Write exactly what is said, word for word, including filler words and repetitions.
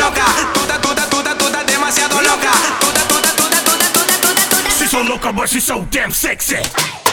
loca. Tú estás, tú estás, tú estás, tú estás demasiado loca. Tú estás, tú estás, tú estás, tú estás, tú estás, tú estás. She's so loca, but she's so damn sexy.